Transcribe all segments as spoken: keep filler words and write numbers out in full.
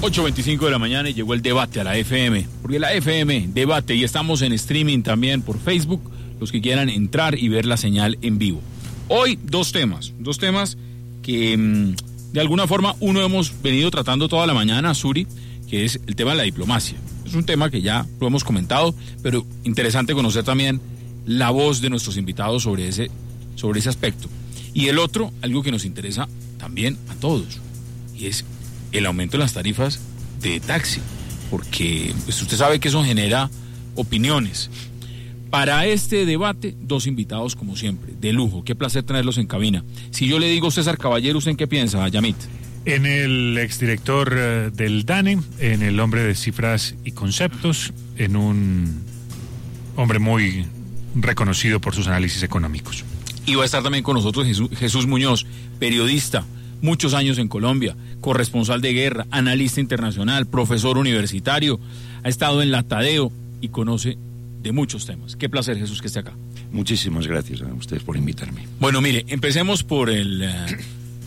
ocho veinticinco de la mañana y llegó el debate a la F M, porque la F M debate y estamos en streaming también por Facebook, los que quieran entrar y ver la señal en vivo. Hoy dos temas, dos temas que mmm, de alguna forma uno hemos venido tratando toda la mañana, Suri, que es el tema de la diplomacia. Es un tema que ya lo hemos comentado, pero interesante conocer también la voz de nuestros invitados sobre ese, sobre ese aspecto. Y el otro, algo que nos interesa también a todos, y es el aumento de las tarifas de taxi, porque pues, usted sabe que eso genera opiniones. Para este debate, dos invitados como siempre, de lujo. Qué placer tenerlos en cabina. Si yo le digo César Caballero, ¿usted en qué piensa, Yamit? En el exdirector uh, del DANE, en el hombre de cifras y conceptos, en un hombre muy reconocido por sus análisis económicos. Y va a estar también con nosotros Jesús, Jesús Muñoz, periodista, muchos años en Colombia, corresponsal de guerra, analista internacional, profesor universitario, ha estado en la Tadeo y conoce de muchos temas. Qué placer, Jesús, que esté acá. Muchísimas gracias a ustedes por invitarme. Bueno, mire, empecemos por el, uh,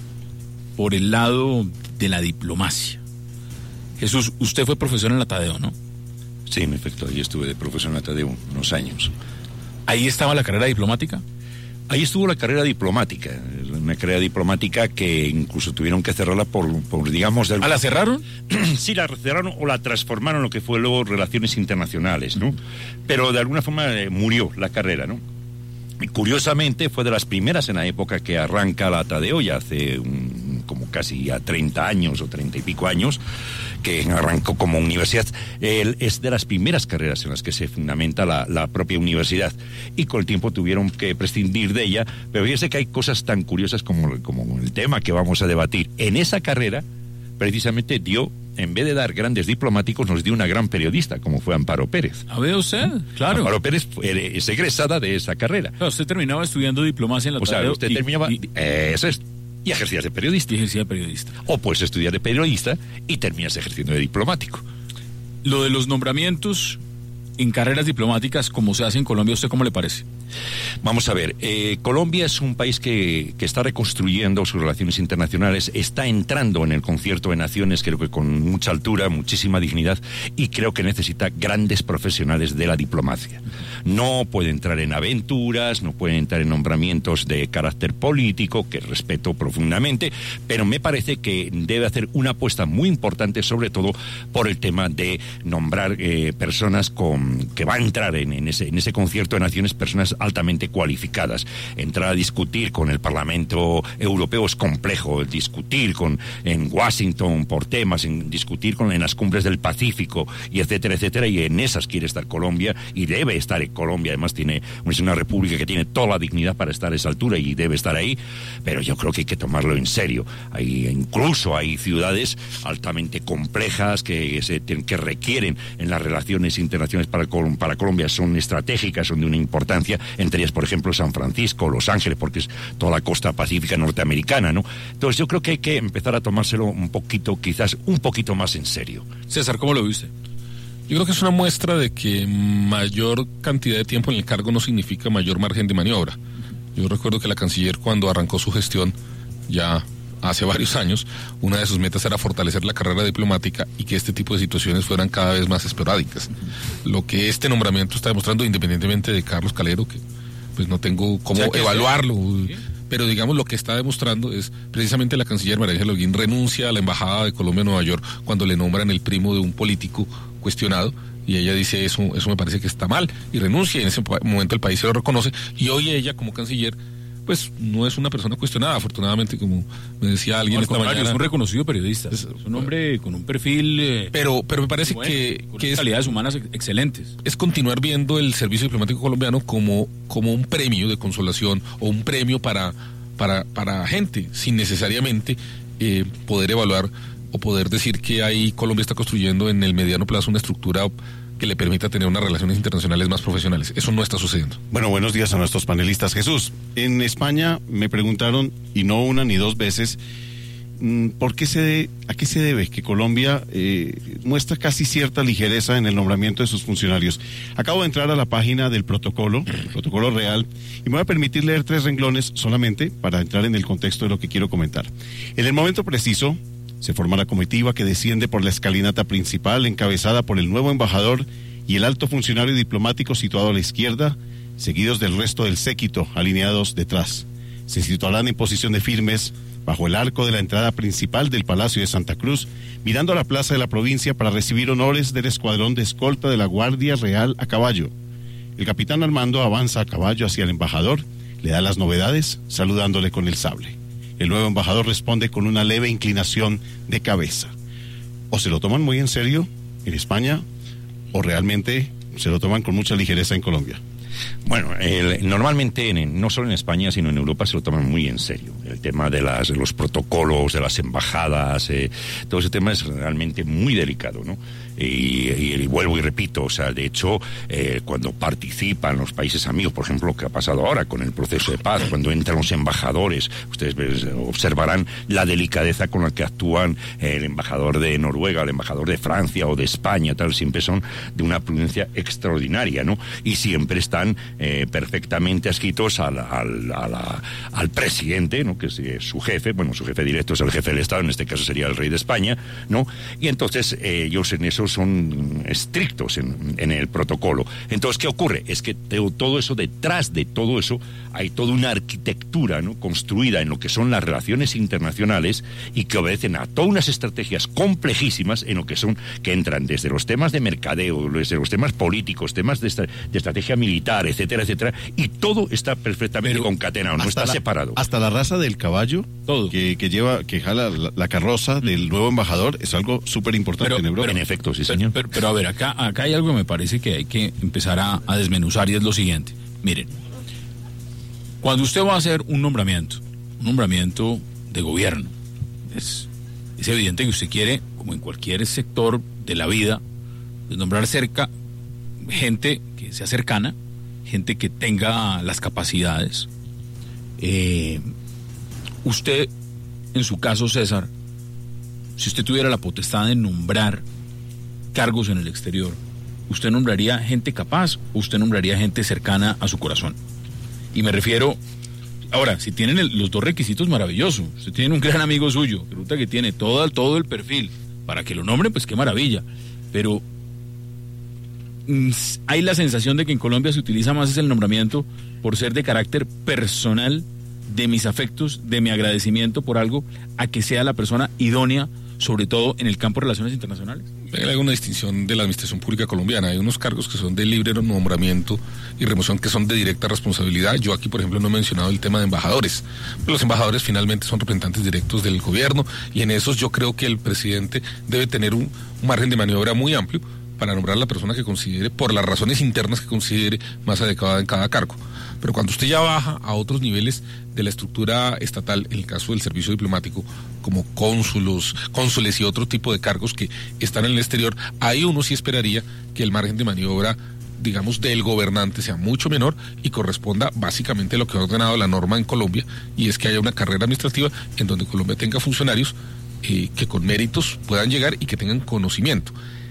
por el lado de la diplomacia. Jesús, usted fue profesor en la Tadeo, ¿no? Sí, en efecto, ahí estuve de profesor en la Tadeo unos años. ¿Ahí estaba la carrera diplomática? Ahí estuvo la carrera diplomática, una carrera diplomática que incluso tuvieron que cerrarla por, por digamos... Del... ¿Ah, la cerraron? Sí, la cerraron o la transformaron en lo que fue luego Relaciones Internacionales, ¿no? Pero de alguna forma eh, murió la carrera, ¿no? Y curiosamente fue de las primeras en la época que arranca la Tadeo, ya hace un, como casi ya treinta años o treinta y pico años, que arrancó como universidad. Eh, es de las primeras carreras en las que se fundamenta la, la propia universidad. Y con el tiempo tuvieron que prescindir de ella, pero fíjese que hay cosas tan curiosas como, como el tema que vamos a debatir. En esa carrera, precisamente dio... en vez de dar grandes diplomáticos, nos dio una gran periodista, como fue Amparo Pérez. ¿A ver usted? Claro. Amparo Pérez es egresada de esa carrera. Claro, usted terminaba estudiando diplomacia en la O sea, Tadeo usted y, terminaba... Y, eh, eso es. Y ejercías de periodista. Y ejercía de periodista. O puedes estudiar de periodista y terminas ejerciendo de diplomático. Lo de los nombramientos en carreras diplomáticas, como se hace en Colombia, ¿usted cómo le parece? Vamos a ver, eh, Colombia es un país que, que está reconstruyendo sus relaciones internacionales, está entrando en el concierto de naciones, creo que con mucha altura, muchísima dignidad, y creo que necesita grandes profesionales de la diplomacia. No puede entrar en aventuras, no puede entrar en nombramientos de carácter político, que respeto profundamente, pero me parece que debe hacer una apuesta muy importante, sobre todo por el tema de nombrar eh, personas con, que va a entrar en, en, ese, en ese concierto de naciones, personas altamente cualificadas. Entrar a discutir con el Parlamento Europeo es complejo, discutir con en Washington por temas, en discutir con en las cumbres del Pacífico y etcétera, etcétera, y en esas quiere estar Colombia y debe estar en Colombia. Además tiene es una república que tiene toda la dignidad para estar a esa altura y debe estar ahí, pero yo creo que hay que tomarlo en serio. Hay, incluso hay ciudades altamente complejas que se que requieren en las relaciones internacionales para, para Colombia, son estratégicas, son de una importancia, entre ellas, por ejemplo, San Francisco, Los Ángeles, porque es toda la costa pacífica norteamericana, ¿no? Entonces yo creo que hay que empezar a tomárselo un poquito, quizás un poquito más en serio. César, ¿cómo lo viste? Yo creo que es una muestra de que mayor cantidad de tiempo en el cargo no significa mayor margen de maniobra. Yo recuerdo que la canciller, cuando arrancó su gestión, ya hace varios años, una de sus metas era fortalecer la carrera diplomática y que este tipo de situaciones fueran cada vez más esporádicas. Lo que este nombramiento está demostrando, independientemente de Carlos Calero, que pues no tengo cómo o sea, evaluarlo, ¿sí? Pero digamos lo que está demostrando es precisamente la canciller María Ángela Holguín renuncia a la embajada de Colombia en Nueva York cuando le nombran el primo de un político cuestionado, y ella dice eso, eso me parece que está mal, y renuncia, y en ese momento el país se lo reconoce, y hoy ella como canciller pues no es una persona cuestionada, afortunadamente, como me decía alguien esta mañana. Es un reconocido periodista, es, es un hombre con un perfil... Eh, pero pero me parece bueno, que, con que calidades es, humanas excelentes. Es continuar viendo el servicio diplomático colombiano como, como un premio de consolación o un premio para, para, para gente, sin necesariamente eh, poder evaluar o poder decir que ahí Colombia está construyendo en el mediano plazo una estructura que le permita tener unas relaciones internacionales más profesionales. Eso no está sucediendo. Bueno, buenos días a nuestros panelistas. Jesús, en España me preguntaron, y no una ni dos veces, ¿por qué se de, ¿a qué se debe que Colombia eh, muestra casi cierta ligereza en el nombramiento de sus funcionarios? Acabo de entrar a la página del protocolo, el protocolo real, y me voy a permitir leer tres renglones solamente para entrar en el contexto de lo que quiero comentar. En el momento preciso, Se forma la comitiva que desciende por la escalinata principal, encabezada por el nuevo embajador y el alto funcionario diplomático situado a la izquierda, seguidos del resto del séquito, alineados detrás. Se situarán en posición de firmes bajo el arco de la entrada principal del Palacio de Santa Cruz, mirando a la plaza de la provincia para recibir honores del escuadrón de escolta de la Guardia Real a caballo. El capitán Armando avanza a caballo hacia el embajador, le da las novedades, saludándole con el sable. El nuevo embajador responde con una leve inclinación de cabeza. O se lo toman muy en serio en España, o realmente se lo toman con mucha ligereza en Colombia. Bueno, el, normalmente en, no solo en España sino en Europa se lo toman muy en serio. El tema de, las, de los protocolos, de las embajadas, eh, todo ese tema es realmente muy delicado, ¿no? Y, y, y vuelvo y repito, o sea, de hecho, eh, cuando participan los países amigos, por ejemplo, lo que ha pasado ahora con el proceso de paz, cuando entran los embajadores, ustedes observarán la delicadeza con la que actúan el embajador de Noruega, el embajador de Francia o de España, tal, siempre son de una prudencia extraordinaria, ¿no? Y siempre están eh, perfectamente adscritos al, al, a la, al presidente, ¿no? Que es eh, su jefe, bueno, su jefe directo es el jefe del Estado, en este caso sería el rey de España, ¿no? Y entonces eh, ellos en eso son estrictos en, en el protocolo. Entonces, ¿qué ocurre? Es que todo eso, detrás de todo eso, hay toda una arquitectura, ¿no? Construida en lo que son las relaciones internacionales y que obedecen a todas unas estrategias complejísimas en lo que son, que entran desde los temas de mercadeo, desde los temas políticos, temas de, esta, de estrategia militar, etcétera, etcétera, y todo está perfectamente Pero concatenado, no está la, separado. Hasta la raza del caballo, todo que, que lleva, que jala la, la carroza del nuevo embajador, es algo súper importante en Europa. En efecto, sí, señor. Pero, pero, pero a ver, acá, acá hay algo que me parece que hay que empezar a, a desmenuzar, y es lo siguiente. Miren, cuando usted va a hacer un nombramiento, un nombramiento de gobierno, es, es evidente que usted quiere, como en cualquier sector de la vida, nombrar cerca gente que sea cercana, gente que tenga las capacidades. Eh, usted, en su caso, César, si usted tuviera la potestad de nombrar cargos en el exterior, ¿usted nombraría gente capaz o usted nombraría gente cercana a su corazón? Y me refiero, ahora, si tienen el, los dos requisitos, maravilloso. Usted tiene un gran amigo suyo, resulta que tiene todo, todo el perfil para que lo nombren, pues qué maravilla. Pero mm, hay la sensación de que en Colombia se utiliza más el nombramiento por ser de carácter personal, de mis afectos, de mi agradecimiento por algo, a que sea la persona idónea, sobre todo en el campo de relaciones internacionales. Hay una distinción de la administración pública colombiana. Hay unos cargos que son de libre nombramiento y remoción que son de directa responsabilidad. Yo aquí, por ejemplo, no he mencionado el tema de embajadores. Pero los embajadores finalmente son representantes directos del gobierno y en esos yo creo que el presidente debe tener un, un margen de maniobra muy amplio para nombrar a la persona que considere, por las razones internas que considere más adecuada en cada cargo. Pero cuando usted ya baja a otros niveles de la estructura estatal, en el caso del servicio diplomático, como cónsulos, cónsules y otro tipo de cargos que están en el exterior, ahí uno sí esperaría que el margen de maniobra, digamos, del gobernante sea mucho menor y corresponda básicamente a lo que ha ordenado la norma en Colombia, y es que haya una carrera administrativa en donde Colombia tenga funcionarios eh, que con méritos puedan llegar y que tengan conocimiento.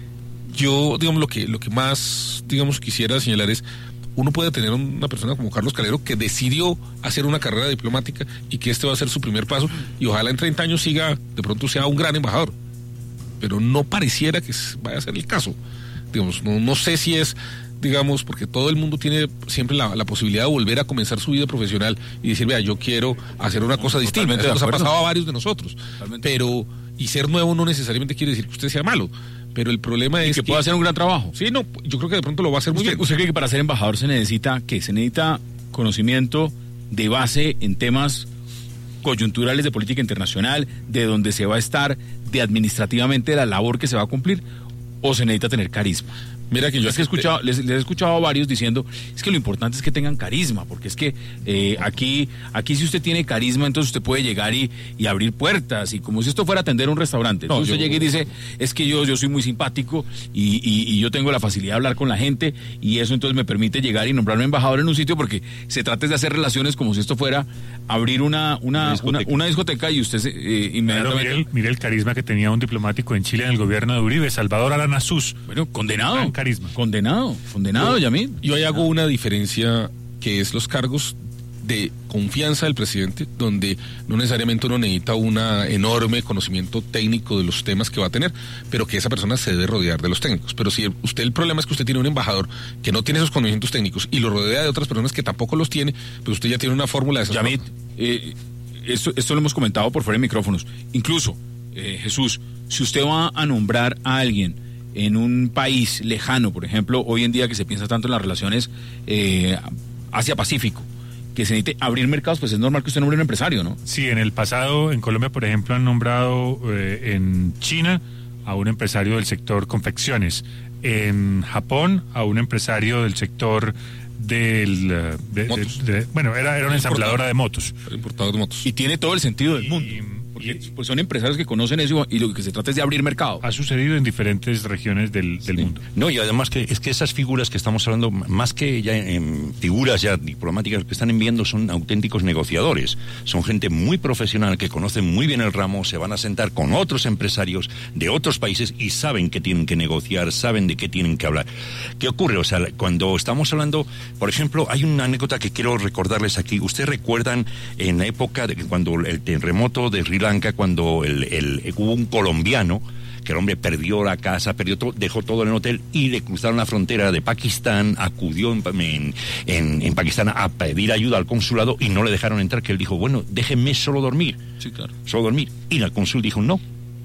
Yo, digamos, lo que, lo que más, digamos, quisiera señalar es, uno puede tener una persona como Carlos Calero que decidió hacer una carrera diplomática y que este va a ser su primer paso y ojalá en treinta años siga, de pronto sea un gran embajador, pero no pareciera que vaya a ser el caso. Digamos, no, no sé si es, digamos, porque todo el mundo tiene siempre la, la posibilidad de volver a comenzar su vida profesional y decir, vea, yo quiero hacer una cosa distinta. Eso nos ha pasado a varios de nosotros. Totalmente. Pero, y ser nuevo no necesariamente quiere decir que usted sea malo. Pero el problema es que, que pueda hacer un gran trabajo. Sí, no, yo creo que de pronto lo va a hacer muy ¿Usted, bien. ¿Usted cree que para ser embajador se necesita qué? Se necesita conocimiento de base en temas coyunturales de política internacional, de donde se va a estar, de administrativamente la labor que se va a cumplir, o se necesita tener carisma? Mira que yo es que he escuchado, les, les he escuchado a varios diciendo, es que lo importante es que tengan carisma, porque es que eh, aquí, aquí si usted tiene carisma, entonces usted puede llegar y, y abrir puertas, y como si esto fuera a atender un restaurante. Entonces no, usted yo... llega y dice, es que yo, yo soy muy simpático y, y, y yo tengo la facilidad de hablar con la gente, y eso entonces me permite llegar y nombrarme embajador en un sitio, porque se trata de hacer relaciones como si esto fuera abrir una, una, una, discoteca. Una, una discoteca y usted se, eh, inmediatamente... Claro, mire, el, mire el carisma que tenía un diplomático en Chile en el gobierno de Uribe, Salvador Aranazús. Bueno, condenado. Gran carisma. Condenado, condenado, yo, Yamil. Yo ahí hago una diferencia que es los cargos de confianza del presidente, donde no necesariamente uno necesita un enorme conocimiento técnico de los temas que va a tener, pero que esa persona se debe rodear de los técnicos. Pero si usted, el problema es que usted tiene un embajador que no tiene esos conocimientos técnicos y lo rodea de otras personas que tampoco los tiene, pues usted ya tiene una fórmula de esas. Yamit, eh, esto, esto lo hemos comentado por fuera de micrófonos. Incluso, eh, Jesús, si usted va a nombrar a alguien en un país lejano, por ejemplo, hoy en día que se piensa tanto en las relaciones eh, Asia-Pacífico, que se necesite abrir mercados, pues es normal que usted nombre un empresario, ¿no? Sí, en el pasado, en Colombia, por ejemplo, han nombrado eh, en China a un empresario del sector confecciones, en Japón a un empresario del sector del... De, de, de, de, bueno, era, era una ensambladora de motos. Era importador de motos. Y tiene todo el sentido del mundo. Y, Porque pues son empresarios que conocen eso y lo que se trata es de abrir mercado. Ha sucedido en diferentes regiones del, del sí. mundo. No, y además que es que esas figuras que estamos hablando, más que ya en figuras ya diplomáticas que están enviando, son auténticos negociadores. Son gente muy profesional que conocen muy bien el ramo, se van a sentar con otros empresarios de otros países y saben que tienen que negociar, saben de qué tienen que hablar. ¿Qué ocurre? O sea, cuando estamos hablando, por ejemplo, hay una anécdota que quiero recordarles aquí. ¿Ustedes recuerdan en la época de cuando el terremoto de Sri Lanka, cuando el, el, hubo un colombiano que el hombre perdió la casa, perdió todo, dejó todo en el hotel y le cruzaron la frontera de Pakistán, acudió en, en, en, en Pakistán a pedir ayuda al consulado y no le dejaron entrar, que él dijo, bueno, déjenme solo dormir, sí, claro. solo dormir. Y el cónsul dijo, no.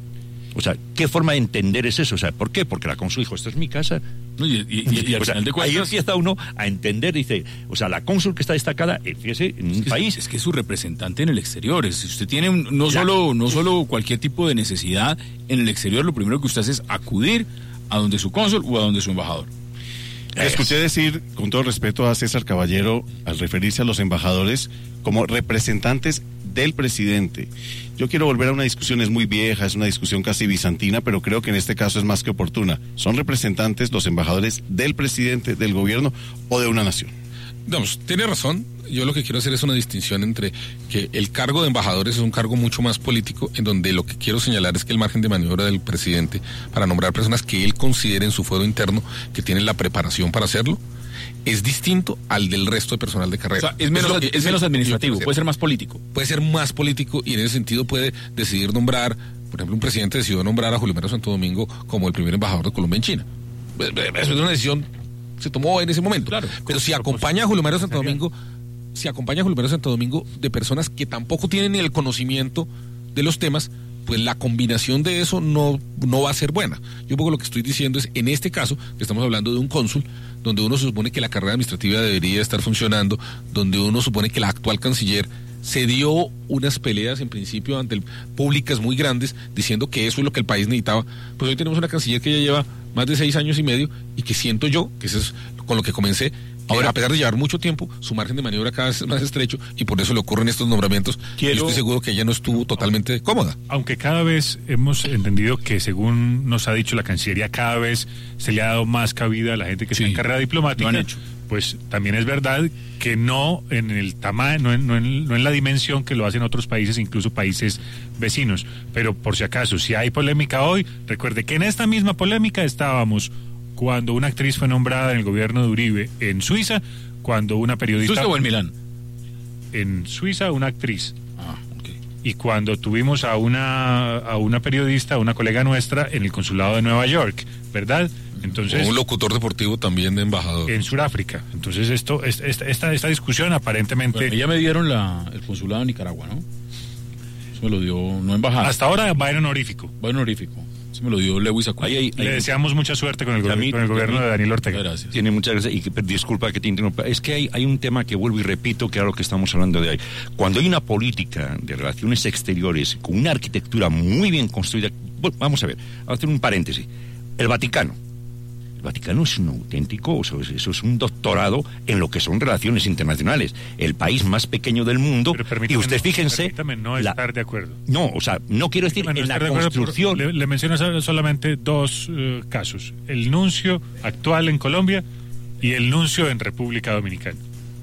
O sea, ¿qué forma de entender es eso? O sea, ¿por qué? Porque la cónsul dijo, esto es mi casa. No, y, y, y, y al o sea, final de cuentas... ahí empieza uno a entender, dice, o sea, la cónsul que está destacada, fíjese, en un es que, país... Es que es su representante en el exterior. Si usted tiene un, no, solo, no solo cualquier tipo de necesidad en el exterior, lo primero que usted hace es acudir a donde su cónsul o a donde su embajador. Escuché decir, con todo respeto a César Caballero, al referirse a los embajadores como representantes del presidente. Yo quiero volver a una discusión, es muy vieja, es una discusión casi bizantina, pero creo que en este caso es más que oportuna. Son representantes los embajadores del presidente, del gobierno o de una nación. Digamos, tiene razón. Yo lo que quiero hacer es una distinción entre que el cargo de embajadores es un cargo mucho más político, en donde lo que quiero señalar es que el margen de maniobra del presidente para nombrar personas que él considere en su fuero interno que tienen la preparación para hacerlo es distinto al del resto de personal de carrera. O sea, es menos, es, es menos administrativo, puede ser más político. Puede ser más político y en ese sentido puede decidir nombrar, por ejemplo, un presidente decidió nombrar a Julio Mario Santo Domingo como el primer embajador de Colombia en China. Eso es una decisión que se tomó en ese momento. Claro, pero si acompaña a Julio Mario Santo Domingo, si acompaña a Julio Mario Santo Domingo de personas que tampoco tienen el conocimiento de los temas, pues la combinación de eso no, no va a ser buena. Yo un poco lo que estoy diciendo es, en este caso, que estamos hablando de un cónsul, donde uno se supone que la carrera administrativa debería estar funcionando, donde uno supone que la actual canciller se dio unas peleas en principio ante el, públicas muy grandes, diciendo que eso es lo que el país necesitaba. Pues hoy tenemos una canciller que ya lleva más de seis años y medio y que siento yo, que eso es con lo que comencé, ahora, a pesar de llevar mucho tiempo, su margen de maniobra cada vez es más estrecho y por eso le ocurren estos nombramientos. Quiero... Y estoy seguro que ella no estuvo totalmente cómoda. Aunque cada vez hemos entendido que, según nos ha dicho la Cancillería, cada vez se le ha dado más cabida a la gente que sí, está en carrera diplomática. Lo han hecho. Pues también es verdad que no en el tamaño, no en, no, en, no en la dimensión que lo hacen otros países, incluso países vecinos. Pero por si acaso, si hay polémica hoy, recuerde que en esta misma polémica estábamos cuando una actriz fue nombrada en el gobierno de Uribe en Suiza, cuando una periodista... ¿Suiza o en Milán? En Suiza, una actriz. Ah, ok. Y cuando tuvimos a una, a una periodista, a una colega nuestra, en el consulado de Nueva York, ¿verdad? Entonces, o un locutor deportivo también de embajador. En Sudáfrica. Entonces, esto, esta, esta, esta discusión aparentemente... Bueno, ya me dieron la, el consulado de Nicaragua, ¿no? Eso me lo dio, no embajada. Hasta ahora va en honorífico. Va en honorífico. Me lo dio Lewis Acuña. Ahí, ahí, Le ahí, deseamos mucha suerte con el, go mí, con el gobierno mí, de Daniel Ortega. Gracias. Tiene muchas gracias. Y que, disculpa que te interrumpa. Es que hay, hay un tema que vuelvo y repito, que era lo que estamos hablando de hoy. Cuando hay una política de relaciones exteriores con una arquitectura muy bien construida. Bueno, vamos a ver, vamos a hacer un paréntesis. El Vaticano. El Vaticano es un auténtico, eso es, eso es un doctorado en lo que son relaciones internacionales. El país más pequeño del mundo. Y usted no, fíjense. Permítame no la, estar de acuerdo. No, o sea, no quiero decir en la construcción. Le, le menciono solamente dos uh, casos: el nuncio actual en Colombia y el nuncio en República Dominicana.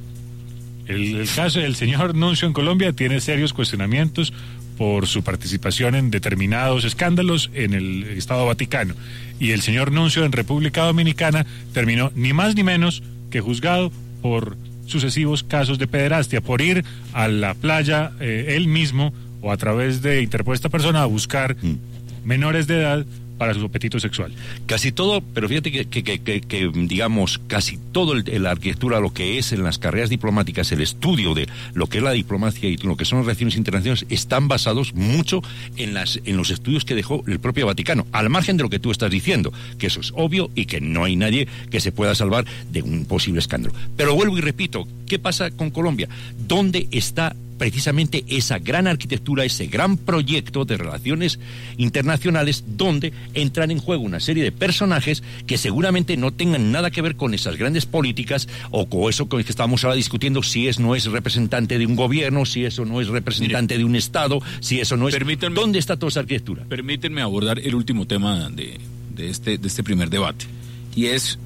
El, el caso del señor nuncio en Colombia tiene serios cuestionamientos por su participación en determinados escándalos en el Estado Vaticano. Y el señor nuncio en República Dominicana terminó ni más ni menos que juzgado por sucesivos casos de pederastia por ir a la playa eh, él mismo o a través de interpuesta persona a buscar mm. menores de edad para su apetito sexual. Casi todo, pero fíjate que, que, que, que, que digamos, casi todo el, la arquitectura, lo que es en las carreras diplomáticas, el estudio de lo que es la diplomacia y lo que son las relaciones internacionales, están basados mucho en, las, en los estudios que dejó el propio Vaticano, al margen de lo que tú estás diciendo, que eso es obvio y que no hay nadie que se pueda salvar de un posible escándalo. Pero vuelvo y repito, ¿qué pasa con Colombia? ¿Dónde está precisamente esa gran arquitectura, ese gran proyecto de relaciones internacionales donde entran en juego una serie de personajes que seguramente no tengan nada que ver con esas grandes políticas o con eso con el que estábamos ahora discutiendo, si es no es representante de un gobierno, si eso no es representante Mire, de un Estado, si eso no es... ¿Dónde está toda esa arquitectura? Permítanme abordar el último tema de, de, este, de este primer debate, y es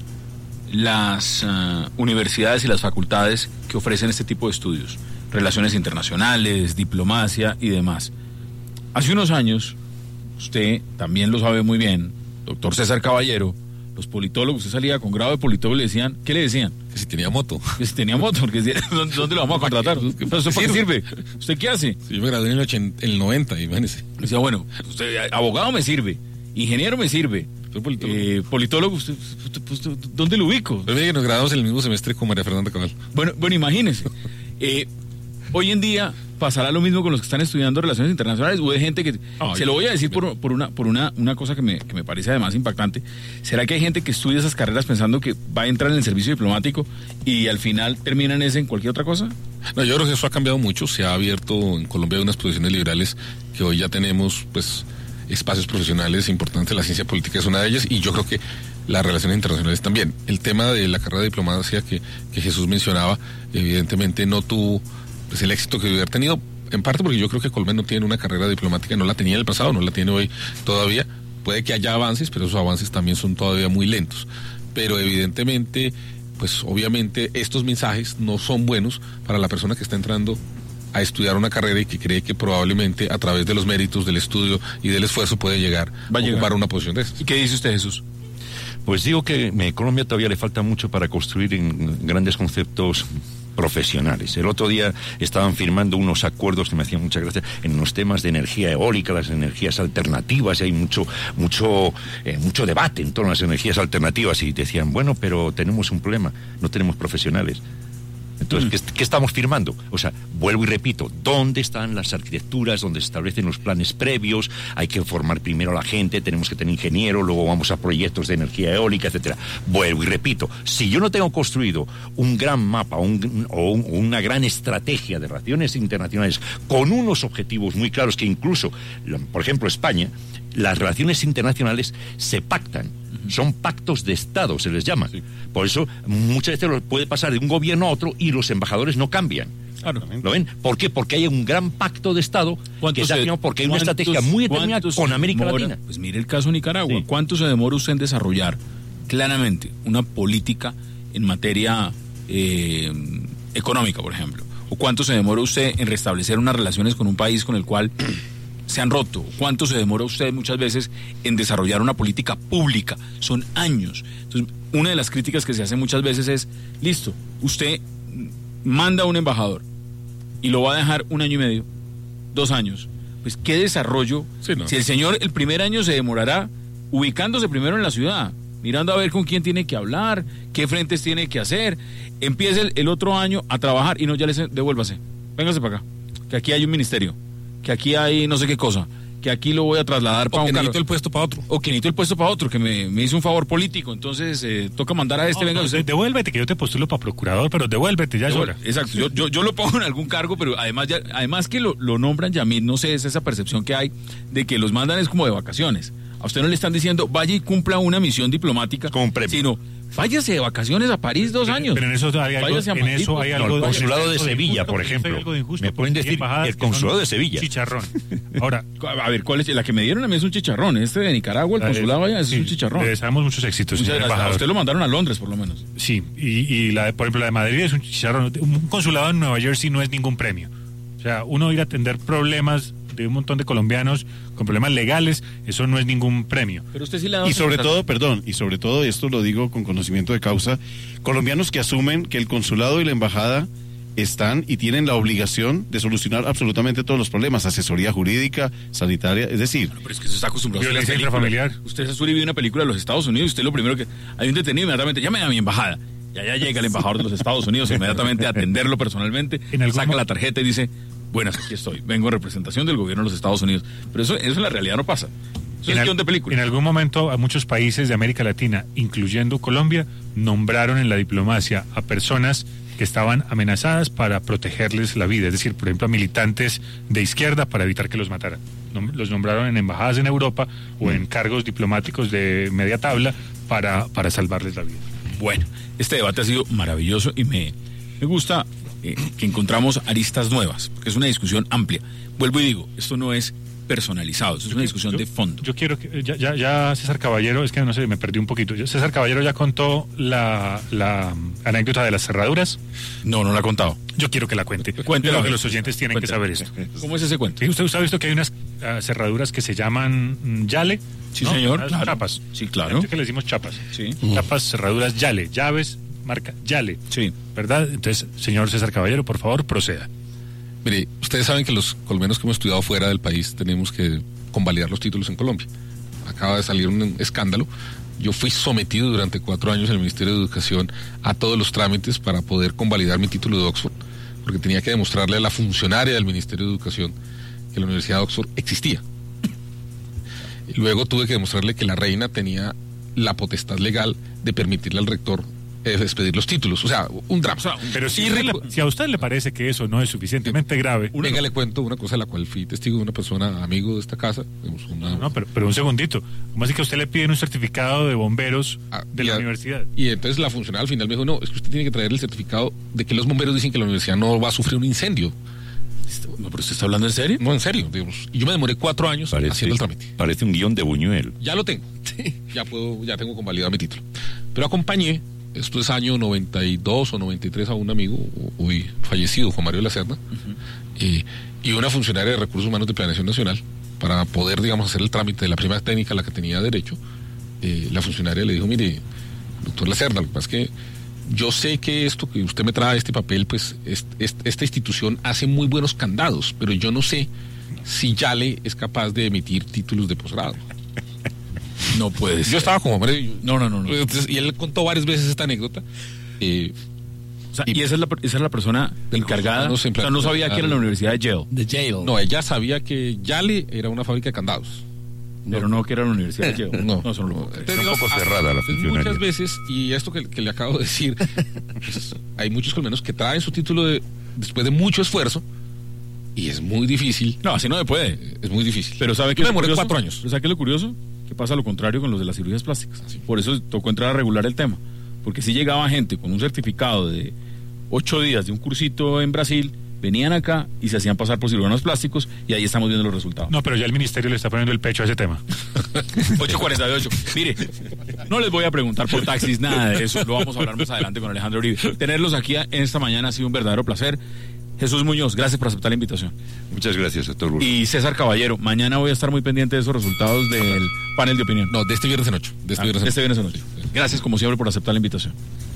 las uh, universidades y las facultades que ofrecen este tipo de estudios. Relaciones internacionales, diplomacia y demás. Hace unos años, usted también lo sabe muy bien, doctor César Caballero, los politólogos, usted salía con grado de politólogo y le decían, ¿qué le decían? Que si tenía moto. Que si tenía moto, porque ¿dónde, dónde lo vamos a contratar? ¿Usted para qué sirve? ¿Usted qué hace? Sí, yo me gradué en el, ochenta, en el noventa, imagínese. Decía, bueno, usted, abogado me sirve, ingeniero me sirve, politólogo, eh, politólogo usted, usted, usted, ¿dónde lo ubico? Pero mire que nos graduamos en el mismo semestre con María Fernanda Cabal. Bueno, bueno, imagínese. Eh, Hoy en día pasará lo mismo con los que están estudiando relaciones internacionales, o hay gente que, oh, se lo voy a decir por, por una por una, una cosa que me, que me parece además impactante. ¿Será que hay gente que estudia esas carreras pensando que va a entrar en el servicio diplomático y al final termina en ese en cualquier otra cosa? No, yo creo que eso ha cambiado mucho. Se ha abierto en Colombia unas posiciones liberales que hoy ya tenemos, pues, espacios profesionales importantes. La ciencia política es una de ellas, y yo creo que las relaciones internacionales también. El tema de la carrera de diplomacia que, que Jesús mencionaba, evidentemente no tuvo pues el éxito que debe haber tenido, en parte porque yo creo que Colombia no tiene una carrera diplomática, no la tenía en el pasado, no la tiene hoy todavía. Puede que haya avances, pero esos avances también son todavía muy lentos. Pero evidentemente, pues obviamente estos mensajes no son buenos para la persona que está entrando a estudiar una carrera y que cree que probablemente a través de los méritos del estudio y del esfuerzo puede llegar a, a ocupar una posición de esas. ¿Y qué dice usted, Jesús? Pues digo que a Colombia todavía le falta mucho para construir en grandes conceptos profesionales. El otro día estaban firmando unos acuerdos que me hacían mucha gracia en los temas de energía eólica, las energías alternativas, y hay mucho mucho eh, mucho debate en torno a las energías alternativas, y decían, bueno, pero tenemos un problema, no tenemos profesionales. Entonces, ¿qué, ¿qué estamos firmando? O sea, vuelvo y repito, ¿dónde están las arquitecturas, donde se establecen los planes previos? Hay que formar primero a la gente, tenemos que tener ingenieros, luego vamos a proyectos de energía eólica, etcétera. Vuelvo y repito, si yo no tengo construido un gran mapa un, o un, una gran estrategia de relaciones internacionales con unos objetivos muy claros, que incluso, por ejemplo, España, las relaciones internacionales se pactan. Son pactos de Estado, se les llama. Sí. Por eso muchas veces puede pasar de un gobierno a otro y los embajadores no cambian. Claro. ¿Lo ven? ¿Por qué? Porque hay un gran pacto de Estado que está se, porque hay una estrategia muy determinada con América demora, Latina. Pues mire el caso de Nicaragua. Sí. ¿Cuánto se demora usted en desarrollar claramente una política en materia eh, económica, por ejemplo? ¿O cuánto se demora usted en restablecer unas relaciones con un país con el cual se han roto? ¿Cuánto se demora usted muchas veces en desarrollar una política pública? Son años. Entonces, una de las críticas que se hace muchas veces es, listo, usted manda a un embajador y lo va a dejar un año y medio, dos años. Pues, ¿qué desarrollo? Sí, no. Si el señor el primer año se demorará ubicándose primero en la ciudad, mirando a ver con quién tiene que hablar, qué frentes tiene que hacer, empiece el, el otro año a trabajar y no, ya le devuélvase, véngase para acá, que aquí hay un ministerio, que aquí hay no sé qué cosa, que aquí lo voy a trasladar para un cargo. O que necesito el puesto para otro. O que necesito el puesto para otro, que me, me hizo un favor político, entonces eh, toca mandar a este, no, venga no, usted. Devuélvete, que yo te postulo para procurador, pero devuélvete, ya es hora. Exacto, yo, yo, yo lo pongo en algún cargo, pero además ya, además que lo, lo nombran Yamil, no sé, es esa percepción que hay de que los mandan es como de vacaciones. A usted no le están diciendo, vaya y cumpla una misión diplomática, con premio, sino váyase de vacaciones a París dos años. Pero en eso hay algo, en eso hay algo no, el consulado de Sevilla, por ejemplo. Me pueden decir el consulado de Sevilla. Chicharrón. Ahora, a ver, ¿cuál es? La que me dieron a mí es un chicharrón. Este de Nicaragua, el consulado allá, ese sí, es un chicharrón. Le deseamos muchos éxitos. Muchas gracias. A usted lo mandaron a Londres, por lo menos. Sí, y, y la de, por ejemplo, la de Madrid es un chicharrón. Un consulado en Nueva Jersey no es ningún premio. O sea, uno ir a atender problemas de un montón de colombianos con problemas legales, eso no es ningún premio. Pero usted sí le ha dado Y sobre esa- todo, perdón, y sobre todo, esto lo digo con conocimiento de causa, colombianos que asumen que el consulado y la embajada están y tienen la obligación de solucionar absolutamente todos los problemas, asesoría jurídica, sanitaria, es decir, Pero es que usted está acostumbrado a Violencia las películas. intrafamiliar. Usted es azul y vive una película de los Estados Unidos y usted lo primero que... Hay un detenido inmediatamente, llame a mi embajada. Y allá llega el embajador de los Estados Unidos inmediatamente a atenderlo personalmente, En algún saca mo- la tarjeta y dice, buenas, aquí estoy, vengo en representación del gobierno de los Estados Unidos. Pero eso, eso en la realidad no pasa. Eso En, es al- guión de película. en algún momento a muchos países de América Latina, incluyendo Colombia, nombraron en la diplomacia a personas que estaban amenazadas para protegerles la vida, es decir, por ejemplo, a militantes de izquierda para evitar que los mataran. Nom- Los nombraron en embajadas en Europa o en cargos diplomáticos de media tabla para, para salvarles la vida. Bueno, este debate ha sido maravilloso y me, me gusta eh, que encontramos aristas nuevas, porque es una discusión amplia. Vuelvo y digo, esto no es personalizado, esto es una discusión Yo- de fondo. Yo quiero que ya, ya, ya César Caballero, es que no sé, me perdí un poquito. Ya César Caballero ya contó la, la mm, anécdota de las cerraduras. No, no la ha contado. Yo quiero que la cuente. Cuéntela. Creo que los oyentes tienen Cuéntela. que saber esto. ¿Cómo es ese cuento? Sí, usted, usted ha visto que hay unas ah, cerraduras que se llaman mm, Yale. Sí, ¿no? señor, Unas claro. chapas. Sí, claro. Yo que le decimos chapas. Sí. Chapas, cerraduras Yale, llaves, marca Yale. Sí. ¿Verdad? Entonces, señor César Caballero, por favor, proceda. Mire, ustedes saben que los colombianos que hemos estudiado fuera del país tenemos que convalidar los títulos en Colombia. Acaba de salir un escándalo. Yo fui sometido durante cuatro años en el Ministerio de Educación a todos los trámites para poder convalidar mi título de Oxford, porque tenía que demostrarle a la funcionaria del Ministerio de Educación que la Universidad de Oxford existía. Y luego tuve que demostrarle que la reina tenía la potestad legal de permitirle al rector eh, expedir los títulos. O sea, un drama. Pero si, Y usted recu- le- si a usted le parece que eso no es suficientemente grave, Venga, le cuento una cosa a la cual fui testigo de una persona, amigo de esta casa. digamos, una- no, pero, pero un segundito. ¿Cómo así que a usted le piden un certificado de bomberos Ah, de y la a- universidad? Y entonces la funcionaria al final me dijo, no, es que usted tiene que traer el certificado de que los bomberos dicen que la universidad no va a sufrir un incendio. No, pero usted está hablando en serio. No, en serio, digamos. Y yo me demoré cuatro años Parece, haciendo el trámite. parece un guión de Buñuel. Ya lo tengo. ya puedo, ya tengo convalidado mi título. Pero acompañé, esto es año noventa y dos o noventa y tres, a un amigo, hoy fallecido, Juan Mario de la Serna, eh, y una funcionaria de Recursos Humanos de Planeación Nacional, para poder, digamos, hacer el trámite de la primera técnica a la que tenía derecho. Eh, la funcionaria le dijo, mire, doctor Lacerda, lo que pasa es que yo sé que esto que usted me trae, este papel, pues es- es- esta institución hace muy buenos candados, pero yo no sé si Yale es capaz de emitir títulos de posgrado. No puede ser. Yo estaba como, hombre, yo- No, no, no, no. entonces, y él contó varias veces esta anécdota. Eh, O sea, y esa es la, esa es la persona encargada. no O sé, en sea, no plan- sabía que era la Universidad de Yale, De Yale. no, ella sabía que Yale era una fábrica de candados. pero no que era la Universidad de Yale. No, eso no lo puedo creer. Entonces, un poco digamos, cerrada la entonces, funcionaria. Muchas veces, y esto que, que le acabo de decir, pues, hay muchos colombianos que traen su título de, después de mucho esfuerzo, y es muy difícil. No, así no se puede. Es muy difícil. Pero ¿sabe qué Yo es me lo demoré curioso? cuatro años. Pero ¿sabe qué es lo curioso? Que pasa lo contrario con los de las cirugías plásticas. Por eso tocó entrar a regular el tema. Porque si llegaba gente con un certificado de ocho días de un cursito en Brasil, venían acá y se hacían pasar por cirujanos plásticos y ahí estamos viendo los resultados. No, pero ya el ministerio le está poniendo el pecho a ese tema. ocho cuarenta y ocho. Mire, no les voy a preguntar por taxis, nada de eso. Lo vamos a hablar más adelante con Alejandro Uribe. Tenerlos aquí en esta mañana ha sido un verdadero placer. Jesús Muñoz, gracias por aceptar la invitación. Muchas gracias, doctor Burgos. Y César Caballero, mañana voy a estar muy pendiente de esos resultados del panel de opinión. No, de este viernes en ocho. De este Ah, viernes en este ocho. viernes en noche. Gracias como siempre por aceptar la invitación.